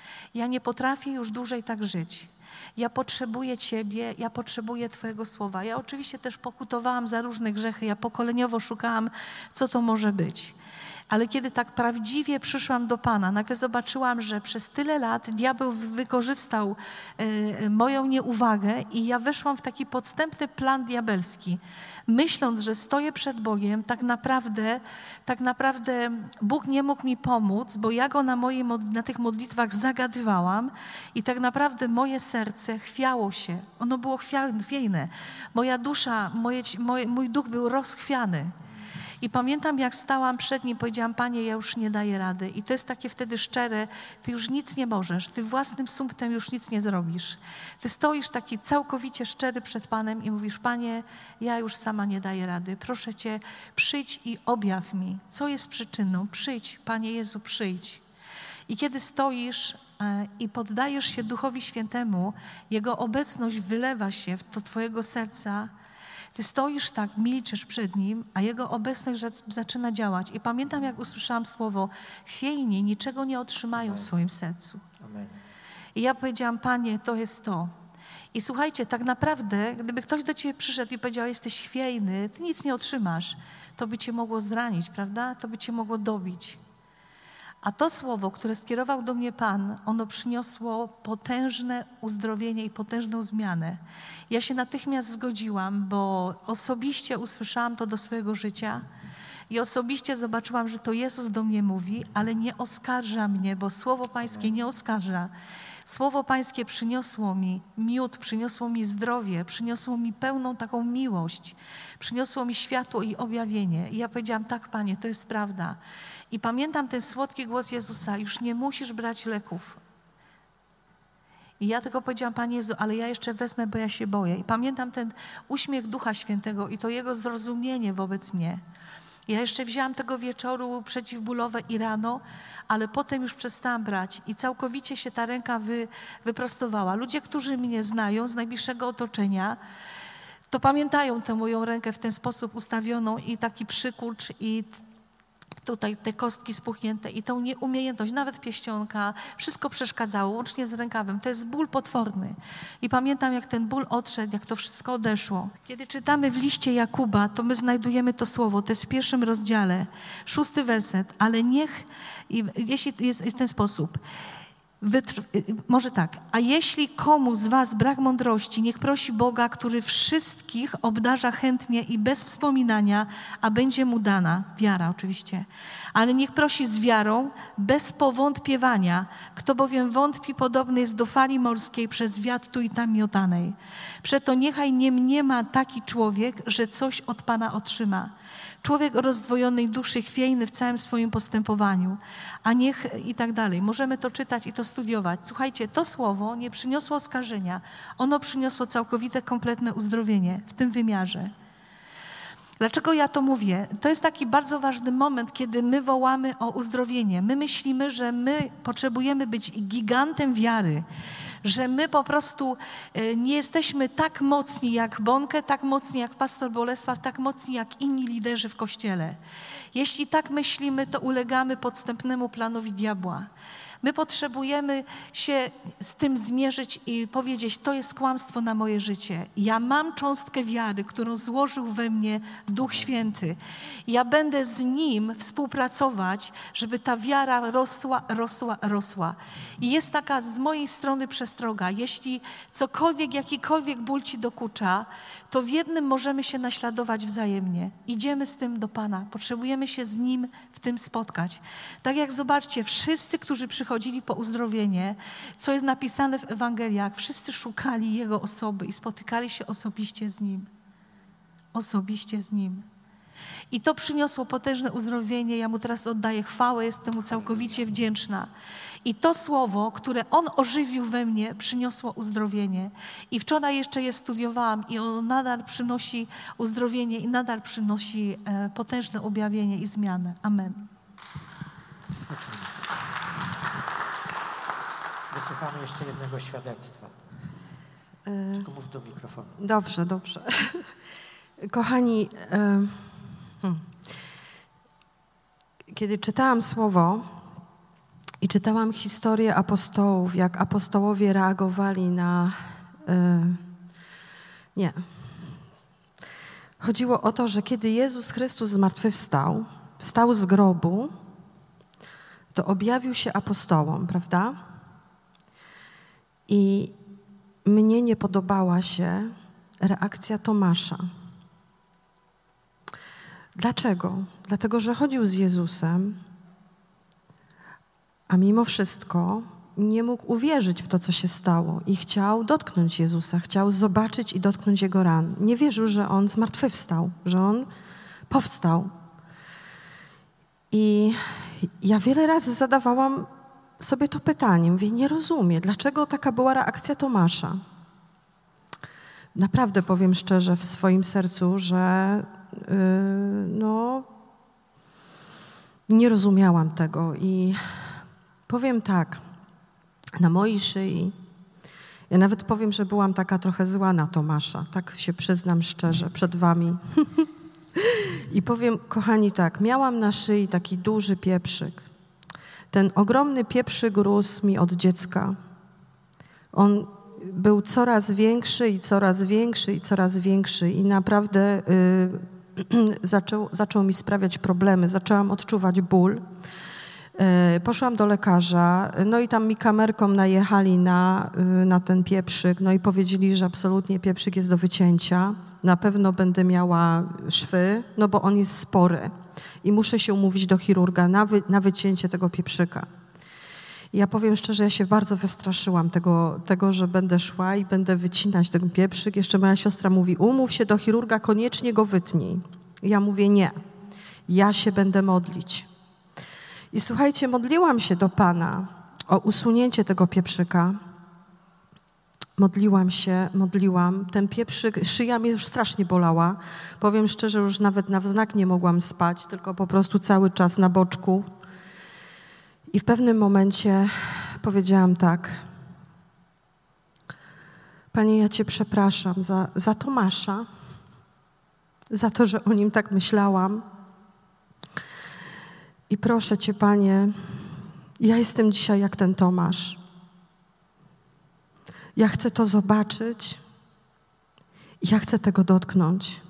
Speaker 2: Ja nie potrafię już dłużej tak żyć. Ja potrzebuję Ciebie, ja potrzebuję Twojego słowa. Ja oczywiście też pokutowałam za różne grzechy, ja pokoleniowo szukałam, co to może być. Ale kiedy tak prawdziwie przyszłam do Pana, nagle zobaczyłam, że przez tyle lat diabeł wykorzystał y, moją nieuwagę i ja weszłam w taki podstępny plan diabelski. Myśląc, że stoję przed Bogiem, tak naprawdę, tak naprawdę Bóg nie mógł mi pomóc, bo ja Go na, mojej, na tych modlitwach zagadywałam i tak naprawdę moje serce chwiało się. Ono było chwiejne. Moja dusza, moje, moje, mój duch był rozchwiany. I pamiętam, jak stałam przed Nim, powiedziałam, Panie, ja już nie daję rady. I to jest takie wtedy szczere, Ty już nic nie możesz, Ty własnym sumptem już nic nie zrobisz. Ty stoisz taki całkowicie szczery przed Panem i mówisz, Panie, ja już sama nie daję rady. Proszę Cię, przyjdź i objaw mi, co jest przyczyną. Przyjdź, Panie Jezu, przyjdź. I kiedy stoisz e, i poddajesz się Duchowi Świętemu, Jego obecność wylewa się do Twojego serca. Ty stoisz tak, milczysz przed Nim, a Jego obecność zaczyna działać. I pamiętam, jak usłyszałam słowo, chwiejni niczego nie otrzymają w swoim sercu.
Speaker 1: Amen.
Speaker 2: I ja powiedziałam, Panie, to jest to. I słuchajcie, tak naprawdę, gdyby ktoś do Ciebie przyszedł i powiedział, jesteś chwiejny, Ty nic nie otrzymasz, to by Cię mogło zranić, prawda? To by Cię mogło dobić. A to słowo, które skierował do mnie Pan, ono przyniosło potężne uzdrowienie i potężną zmianę. Ja się natychmiast zgodziłam, bo osobiście usłyszałam to do swojego życia i osobiście zobaczyłam, że to Jezus do mnie mówi, ale nie oskarża mnie, bo Słowo Pańskie nie oskarża. Słowo Pańskie przyniosło mi miód, przyniosło mi zdrowie, przyniosło mi pełną taką miłość, przyniosło mi światło i objawienie. I ja powiedziałam, tak, Panie, to jest prawda. I pamiętam ten słodki głos Jezusa, już nie musisz brać leków. I ja tylko powiedziałam, Panie Jezu, ale ja jeszcze wezmę, bo ja się boję. I pamiętam ten uśmiech Ducha Świętego i to Jego zrozumienie wobec mnie. Ja jeszcze wzięłam tego wieczoru przeciwbólowe i rano, ale potem już przestałam brać i całkowicie się ta ręka wy, wyprostowała. Ludzie, którzy mnie znają z najbliższego otoczenia, to pamiętają tę moją rękę w ten sposób ustawioną i taki przykurcz i tutaj te kostki spuchnięte i tą nieumiejętność, nawet pieścionka, wszystko przeszkadzało, łącznie z rękawem. To jest ból potworny. I pamiętam, jak ten ból odszedł, jak to wszystko odeszło. Kiedy czytamy w liście Jakuba, to my znajdujemy to słowo, to jest w pierwszym rozdziale, szósty werset, ale niech, i jeśli jest w ten sposób, Wytr- może tak, a jeśli komu z was brak mądrości, niech prosi Boga, który wszystkich obdarza chętnie i bez wspominania, a będzie mu dana. Wiara oczywiście. Ale niech prosi z wiarą, bez powątpiewania. Kto bowiem wątpi, podobny jest do fali morskiej przez wiatr tu i tam miotanej. Przeto niechaj nie mniema taki człowiek, że coś od Pana otrzyma. Człowiek o rozdwojonej duszy, chwiejny w całym swoim postępowaniu, a niech i tak dalej. Możemy to czytać i to studiować. Słuchajcie, to słowo nie przyniosło oskarżenia. Ono przyniosło całkowite, kompletne uzdrowienie w tym wymiarze. Dlaczego ja to mówię? To jest taki bardzo ważny moment, kiedy my wołamy o uzdrowienie. My myślimy, że my potrzebujemy być gigantem wiary, że my po prostu nie jesteśmy tak mocni jak Bonke, tak mocni jak pastor Bolesław, tak mocni jak inni liderzy w Kościele. Jeśli tak myślimy, to ulegamy podstępnemu planowi diabła. My potrzebujemy się z tym zmierzyć i powiedzieć, to jest kłamstwo na moje życie. Ja mam cząstkę wiary, którą złożył we mnie Duch Święty. Ja będę z Nim współpracować, żeby ta wiara rosła, rosła, rosła. I jest taka z mojej strony przestroga. Jeśli cokolwiek, jakikolwiek ból Ci dokucza, to w jednym możemy się naśladować wzajemnie. Idziemy z tym do Pana. Potrzebujemy się z Nim w tym spotkać. Tak jak zobaczcie, wszyscy, którzy przychodzili po uzdrowienie, co jest napisane w Ewangeliach, wszyscy szukali Jego osoby i spotykali się osobiście z Nim. Osobiście z Nim. I to przyniosło potężne uzdrowienie. Ja Mu teraz oddaję chwałę, jestem Mu całkowicie wdzięczna. I to słowo, które On ożywił we mnie, przyniosło uzdrowienie. I wczoraj jeszcze je studiowałam i ono nadal przynosi uzdrowienie i nadal przynosi e, potężne objawienie i zmianę. Amen.
Speaker 1: Wysłuchamy jeszcze jednego świadectwa. Tylko mów do mikrofonu.
Speaker 3: Dobrze, dobrze. Kochani, e, hmm. kiedy czytałam słowo, I czytałam historię apostołów, jak apostołowie reagowali na... Yy, nie. Chodziło o to, że kiedy Jezus Chrystus zmartwychwstał, wstał z grobu, to objawił się apostołom, prawda? I mnie nie podobała się reakcja Tomasza. Dlaczego? Dlatego, że chodził z Jezusem, a mimo wszystko nie mógł uwierzyć w to, co się stało i chciał dotknąć Jezusa, chciał zobaczyć i dotknąć Jego ran. Nie wierzył, że On zmartwychwstał, że On powstał. I ja wiele razy zadawałam sobie to pytanie, mówię, nie rozumiem, dlaczego taka była reakcja Tomasza. Naprawdę powiem szczerze w swoim sercu, że yy, no, nie rozumiałam tego i powiem tak, na mojej szyi, ja nawet powiem, że byłam taka trochę zła na Tomasza, tak się przyznam szczerze przed wami. I powiem, kochani, tak, miałam na szyi taki duży pieprzyk. Ten ogromny pieprzyk rósł mi od dziecka. On był coraz większy i coraz większy i coraz większy i naprawdę y, zaczął, zaczął mi sprawiać problemy. Zaczęłam odczuwać ból. Y, poszłam do lekarza, no i tam mi kamerką najechali na, y, na ten pieprzyk, no i powiedzieli, że absolutnie pieprzyk jest do wycięcia. Na pewno będę miała szwy, no bo on jest spory i muszę się umówić do chirurga na, wy, na wycięcie tego pieprzyka. I ja powiem szczerze, ja się bardzo wystraszyłam tego, tego, że będę szła i będę wycinać ten pieprzyk. Jeszcze moja siostra mówi, umów się do chirurga, koniecznie go wytnij. I ja mówię, nie, ja się będę modlić. I słuchajcie, modliłam się do Pana o usunięcie tego pieprzyka. Modliłam się, modliłam. Ten pieprzyk, szyja mnie już strasznie bolała. Powiem szczerze, już nawet na wznak nie mogłam spać, tylko po prostu cały czas na boczku. I w pewnym momencie powiedziałam tak. Panie, ja Cię przepraszam za, za Tomasza, za to, że o nim tak myślałam. I proszę Cię, Panie, ja jestem dzisiaj jak ten Tomasz. Ja chcę to zobaczyć i ja chcę tego dotknąć.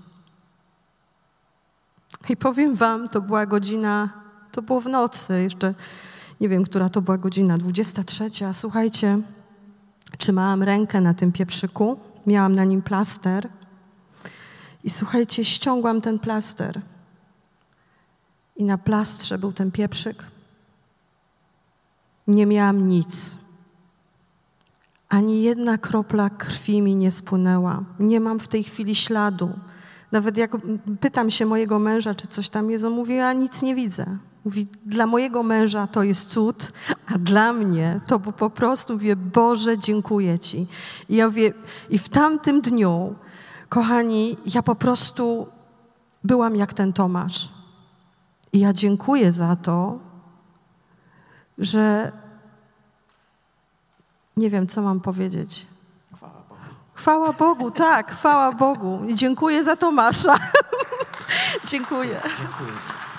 Speaker 3: I powiem wam, to była godzina, to było w nocy, jeszcze nie wiem, która to była godzina, dwudziesta trzecia. Słuchajcie, trzymałam rękę na tym pieprzyku, miałam na nim plaster i słuchajcie, ściągłam ten plaster i na plastrze był ten pieprzyk. Nie miałam nic. Ani jedna kropla krwi mi nie spłynęła. Nie mam w tej chwili śladu. Nawet jak pytam się mojego męża, czy coś tam jest, on mówi, ja nic nie widzę. Mówi, dla mojego męża to jest cud, a dla mnie to po prostu mówię, Boże, dziękuję Ci. I ja mówię, i w tamtym dniu, kochani, ja po prostu byłam jak ten Tomasz. I ja dziękuję za to, że nie wiem, co mam powiedzieć.
Speaker 1: Chwała Bogu.
Speaker 3: Chwała Bogu, tak, chwała Bogu. I dziękuję za Tomasza. Dziękuję.
Speaker 1: Dziękuję.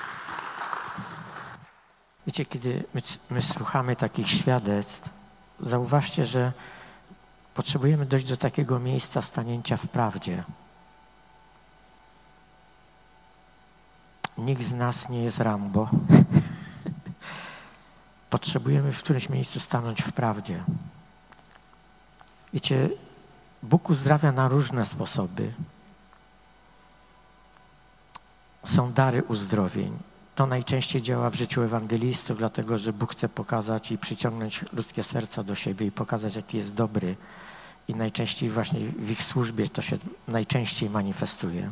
Speaker 1: Wiecie, kiedy my, my słuchamy takich świadectw, zauważcie, że potrzebujemy dojść do takiego miejsca stanięcia w prawdzie. Nikt z nas nie jest Rambo. Potrzebujemy w którymś miejscu stanąć w prawdzie. Wiecie, Bóg uzdrawia na różne sposoby. Są dary uzdrowień. To najczęściej działa w życiu ewangelistów, dlatego że Bóg chce pokazać i przyciągnąć ludzkie serca do siebie i pokazać, jaki jest dobry. I najczęściej właśnie w ich służbie to się najczęściej manifestuje.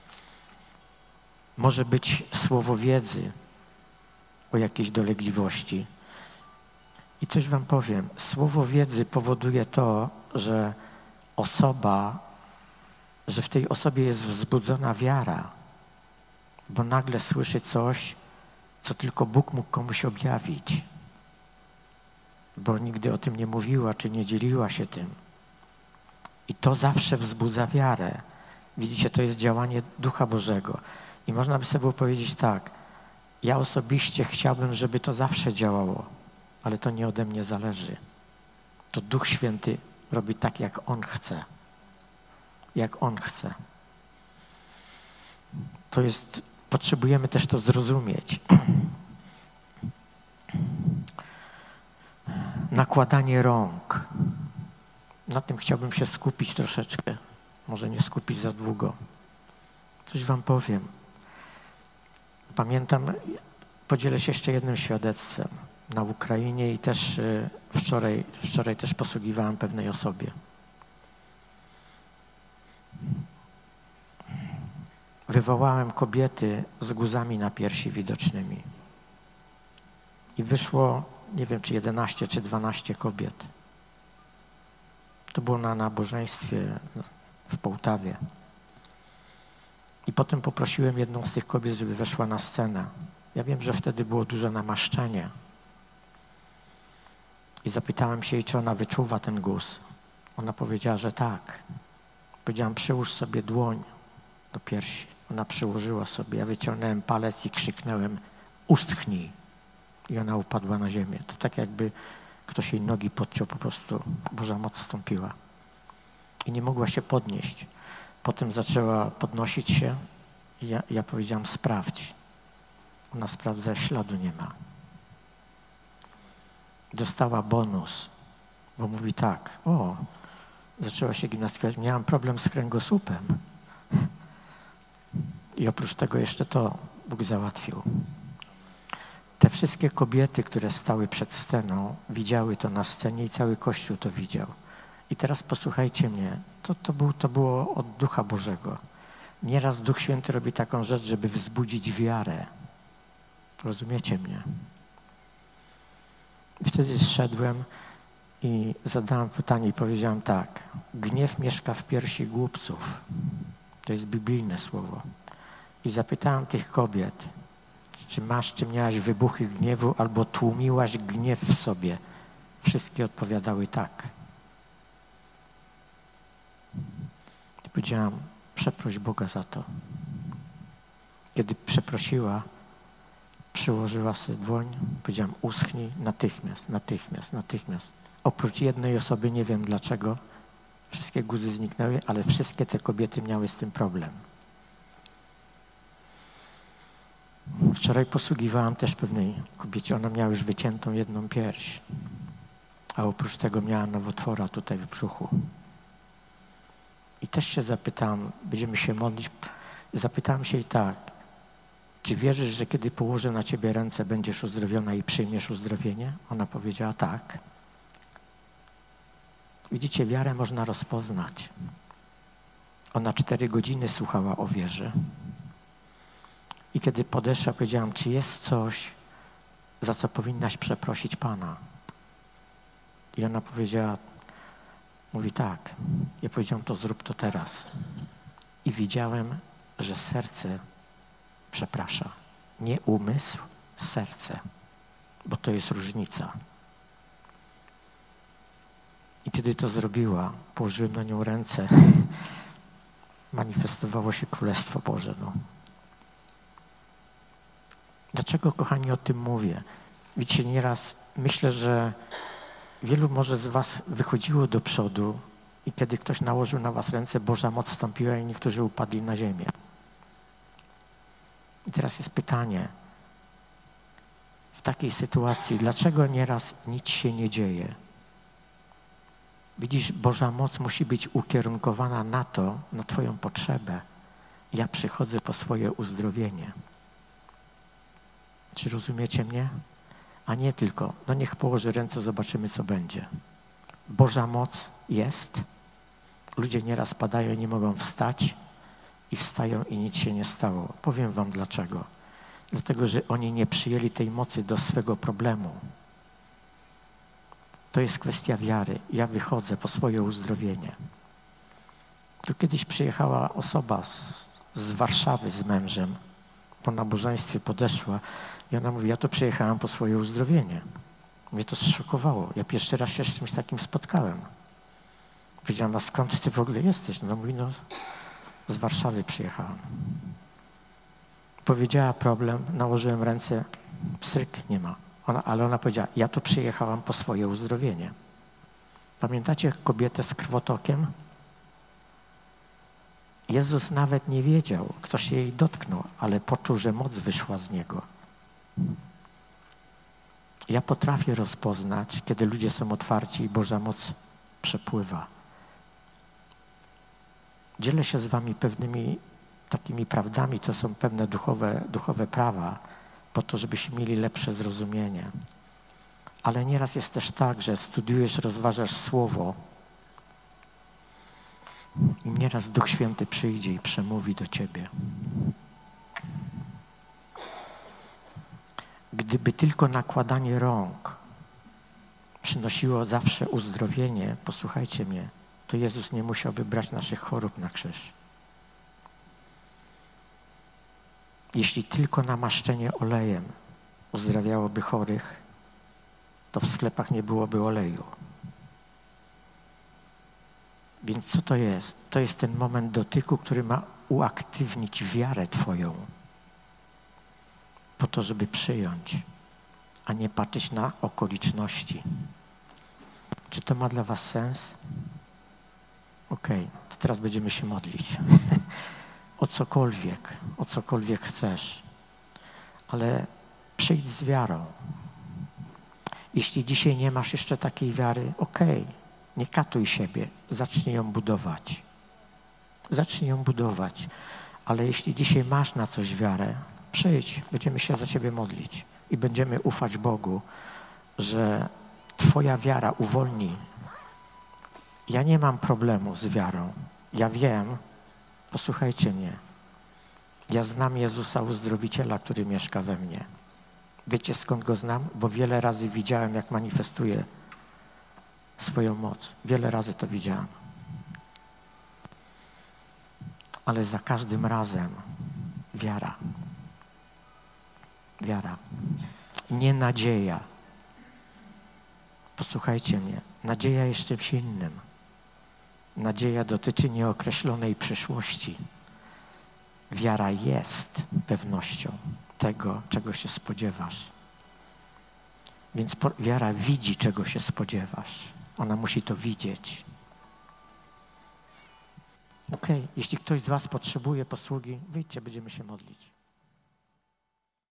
Speaker 1: Może być słowo wiedzy o jakiejś dolegliwości. I coś wam powiem, słowo wiedzy powoduje to, że osoba, że w tej osobie jest wzbudzona wiara, bo nagle słyszy coś, co tylko Bóg mógł komuś objawić, bo nigdy o tym nie mówiła, czy nie dzieliła się tym. I to zawsze wzbudza wiarę. Widzicie, to jest działanie Ducha Bożego. I można by sobie powiedzieć tak, ja osobiście chciałbym, żeby to zawsze działało. ale to nie ode mnie zależy. To Duch Święty robi tak, jak On chce. Jak On chce. To jest, potrzebujemy też to zrozumieć. Nakładanie rąk. Na tym chciałbym się skupić troszeczkę. Może nie skupić za długo. Coś wam powiem. Pamiętam, podzielę się jeszcze jednym świadectwem. Na Ukrainie i też wczoraj, wczoraj też posługiwałem pewnej osobie. Wywołałem kobiety z guzami na piersi widocznymi. I wyszło, nie wiem, czy jedenaście, czy dwanaście kobiet. To było na nabożeństwie w Połtawie. I potem poprosiłem jedną z tych kobiet, żeby weszła na scenę. Ja wiem, że wtedy było duże namaszczenie. I zapytałem się jej, czy ona wyczuwa ten guz. Ona powiedziała, że tak. Powiedziałem, przyłóż sobie dłoń do piersi. Ona przyłożyła sobie. Ja wyciągnąłem palec i krzyknąłem, uschnij. I ona upadła na ziemię. To tak jakby ktoś jej nogi podciął, po prostu Boża moc stąpiła. I nie mogła się podnieść. Potem zaczęła podnosić się i ja, ja powiedziałam, sprawdź. Ona sprawdza, śladu nie ma. Dostała bonus, bo mówi tak, o, zaczęła się gimnastykować, miałam problem z kręgosłupem. I oprócz tego jeszcze to Bóg załatwił. Te wszystkie kobiety, które stały przed sceną, widziały to na scenie i cały Kościół to widział. I teraz posłuchajcie mnie, to, to, był, to było od Ducha Bożego. Nieraz Duch Święty robi taką rzecz, żeby wzbudzić wiarę. Rozumiecie mnie? I wtedy zszedłem i zadałem pytanie i powiedziałem tak. Gniew mieszka w piersi głupców. To jest biblijne słowo. I zapytałem tych kobiet, czy masz, czy miałaś wybuchy gniewu, albo tłumiłaś gniew w sobie. Wszystkie odpowiadały tak. I powiedziałam, przeproś Boga za to. Kiedy przeprosiła, przyłożyła sobie dłoń, powiedziałam, uschnij natychmiast, natychmiast, natychmiast. Oprócz jednej osoby, nie wiem dlaczego, wszystkie guzy zniknęły, ale wszystkie te kobiety miały z tym problem. Wczoraj posługiwałam też pewnej kobiecie, ona miała już wyciętą jedną pierś, a oprócz tego miała nowotwora tutaj w brzuchu. I też się zapytałam, będziemy się modlić, zapytałam się i tak, czy wierzysz, że kiedy położę na ciebie ręce, będziesz uzdrowiona i przyjmiesz uzdrowienie? Ona powiedziała tak. Widzicie, wiarę można rozpoznać. Ona cztery godziny słuchała o wierze. I kiedy podeszła, powiedziałam, czy jest coś, za co powinnaś przeprosić Pana? I ona powiedziała, mówi tak. Ja powiedziałam, to zrób to teraz. I widziałem, że serce przeprasza. Nie umysł, serce. Bo to jest różnica. I kiedy to zrobiła, położyłem na nią ręce, manifestowało się Królestwo Boże. No. Dlaczego, kochani, o tym mówię? Widzicie, nieraz myślę, że wielu może z was wychodziło do przodu i kiedy ktoś nałożył na was ręce, Boża moc stąpiła i niektórzy upadli na ziemię. I teraz jest pytanie, w takiej sytuacji, dlaczego nieraz nic się nie dzieje? Widzisz, Boża moc musi być ukierunkowana na to, na twoją potrzebę. Ja przychodzę po swoje uzdrowienie. Czy rozumiecie mnie? A nie tylko, no niech położy ręce, zobaczymy, co będzie. Boża moc jest, ludzie nieraz padają i nie mogą wstać i wstają i nic się nie stało. Powiem wam dlaczego. Dlatego, że oni nie przyjęli tej mocy do swego problemu. To jest kwestia wiary. Ja wychodzę po swoje uzdrowienie. Tu kiedyś przyjechała osoba z, z Warszawy z mężem. Po nabożeństwie podeszła i ona mówi, ja tu przyjechałam po swoje uzdrowienie. Mnie to zszokowało. Ja pierwszy raz się z czymś takim spotkałem. Powiedziałam, a skąd ty w ogóle jesteś? No mówi, no z Warszawy przyjechałam. Powiedziała problem, nałożyłem ręce, pstryk, nie ma. Ona, ale ona powiedziała, ja tu przyjechałam po swoje uzdrowienie. Pamiętacie kobietę z krwotokiem? Jezus nawet nie wiedział, kto się jej dotknął, ale poczuł, że moc wyszła z niego. Ja potrafię rozpoznać, kiedy ludzie są otwarci i Boża moc przepływa. Dzielę się z wami pewnymi takimi prawdami, to są pewne duchowe, duchowe prawa, po to, żebyśmy mieli lepsze zrozumienie. Ale nieraz jest też tak, że studiujesz, rozważasz Słowo i nieraz Duch Święty przyjdzie i przemówi do ciebie. Gdyby tylko nakładanie rąk przynosiło zawsze uzdrowienie, posłuchajcie mnie, to Jezus nie musiałby brać naszych chorób na krzyż. Jeśli tylko namaszczenie olejem uzdrawiałoby chorych, to w sklepach nie byłoby oleju. Więc co to jest? To jest ten moment dotyku, który ma uaktywnić wiarę twoją po to, żeby przyjąć, a nie patrzeć na okoliczności. Czy to ma dla was sens? Okej, okay, to teraz będziemy się modlić. O cokolwiek, o cokolwiek chcesz. Ale przyjdź z wiarą. Jeśli dzisiaj nie masz jeszcze takiej wiary, okej, okay, nie katuj siebie, zacznij ją budować. Zacznij ją budować. Ale jeśli dzisiaj masz na coś wiarę, przyjdź, będziemy się za ciebie modlić i będziemy ufać Bogu, że twoja wiara uwolni. Ja nie mam problemu z wiarą. Ja wiem, posłuchajcie mnie, ja znam Jezusa Uzdrowiciela, który mieszka we mnie. Wiecie, skąd Go znam? Bo wiele razy widziałem, jak manifestuje swoją moc. Wiele razy to widziałem. Ale za każdym razem wiara. Wiara. Nie nadzieja. Posłuchajcie mnie. Nadzieja jest czymś innym. Nadzieja dotyczy nieokreślonej przyszłości. Wiara jest pewnością tego, czego się spodziewasz. Więc po, wiara widzi, czego się spodziewasz. Ona musi to widzieć. Okej, okay. Jeśli ktoś z was potrzebuje posługi, wyjdźcie, będziemy się modlić.